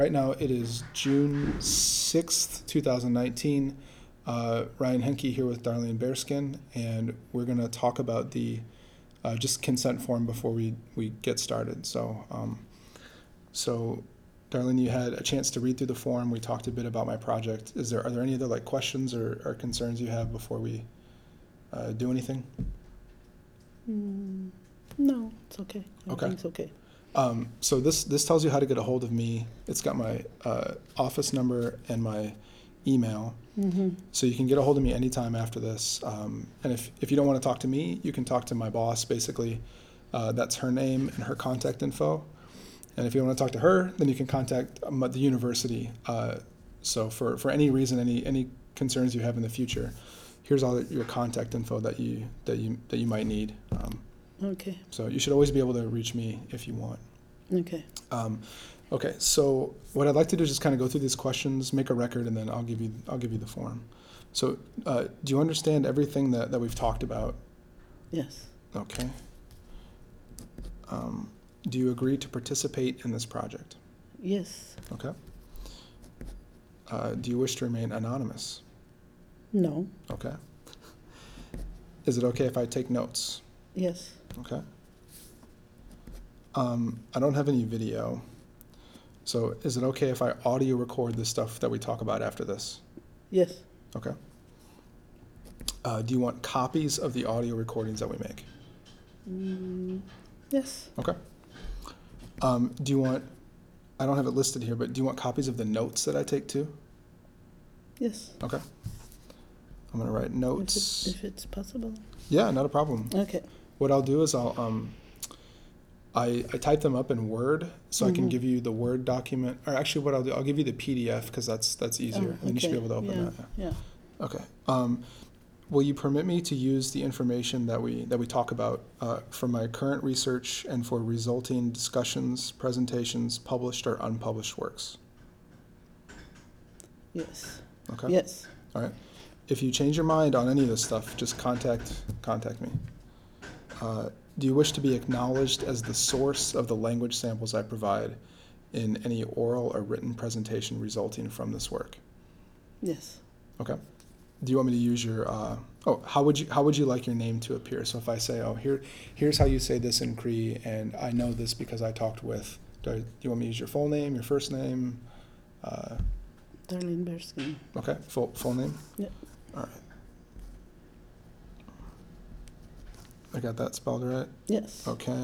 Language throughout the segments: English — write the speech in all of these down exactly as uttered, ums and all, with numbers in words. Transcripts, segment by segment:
Right now, it is June sixth, two thousand nineteen. Uh, Ryan Henke here with Darlene Bearskin, and we're going to talk about the uh, just consent form before we, we get started. So, um, so Darlene, you had a chance to read through the form. We talked a bit about my project. Is there are there any other like questions or, or concerns you have before we uh, do anything? Mm, no, it's okay. Okay. Everything's okay. Um, so this this tells you how to get a hold of me. It's got my uh, office number and my email, Mm-hmm. so you can get a hold of me anytime after this. Um, and if if you don't want to talk to me, you can talk to my boss. Basically, uh, that's her name and her contact info. And if you want to talk to her, then you can contact um, the university. Uh, so for, for any reason, any any concerns you have in the future, here's all your contact info that you that you that you might need. Um, Okay. so you should always be able to reach me if you want. Okay. Um, okay, so what I'd like to do is just kind of go through these questions, make a record, and then I'll give you I'll give you the form. So, uh, do you understand everything that, that we've talked about? Yes. Okay. Um, do you agree to participate in this project? Yes. Okay. Uh, do you wish to remain anonymous? No. Okay. Is it okay if I take notes? Yes. Okay. Um, I don't have any video, so is it okay if I audio record the stuff that we talk about after this? Yes. Okay. Uh, do you want copies of the audio recordings that we make? Mm, yes. Okay. Um, do you want, I don't have it listed here, but do you want copies of the notes that I take too? Yes. Okay. I'm gonna write If, notes. it, if it's possible. Yeah, not a problem. Okay. What I'll do is I'll, um, I, I type them up in Word, so I can Mhm. give you the Word document, or actually what I'll do, I'll give you the P D F, because that's, that's easier, Oh, and then you should be okay. able to open Yeah. that. Yeah. Okay. Um, will you permit me to use the information that we that we talk about uh, for my current research and for resulting discussions, presentations, published or unpublished works? Yes. Okay. Yes. All right. If you change your mind on any of this stuff, just contact contact me. Uh, do you wish to be acknowledged as the source of the language samples I provide in any oral or written presentation resulting from this work? Yes. Okay. Do you want me to use your, uh, oh, how would you, how would you like your name to appear? So if I say, oh, here, here's how you say this in Cree, and I know this because I talked with, do, I, do you want me to use your full name, your first name? Uh, Darlene Bearskin. okay, full, full name? Yeah. All right. I got that spelled right? Yes. Okay.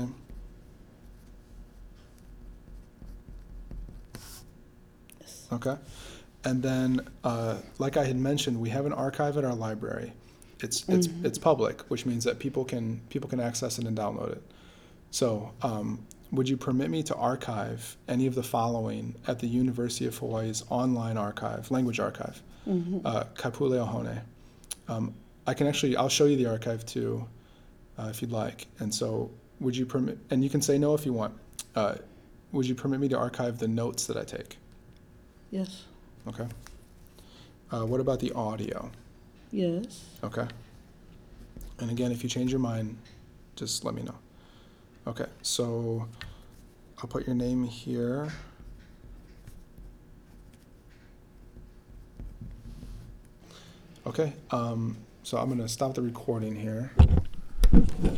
Yes. Okay. And then, uh, like I had mentioned, we have an archive at our library. It's it's Mhm. it's public, which means that people can people can access it and download it. So, um, would you permit me to archive any of the following at the University of Hawaii's online archive, language archive, Mm-hmm. uh, Kapule Ohone? Um, I can actually, I'll show you the archive too, uh, if you'd like. And so, would you permit? And you can say no if you want. Uh, would you permit me to archive the notes that I take? Yes. Okay. Uh, what about the audio? Yes. Okay. And again, if you change your mind, just let me know. Okay, so I'll put your name here. Okay, um, so I'm gonna stop the recording here.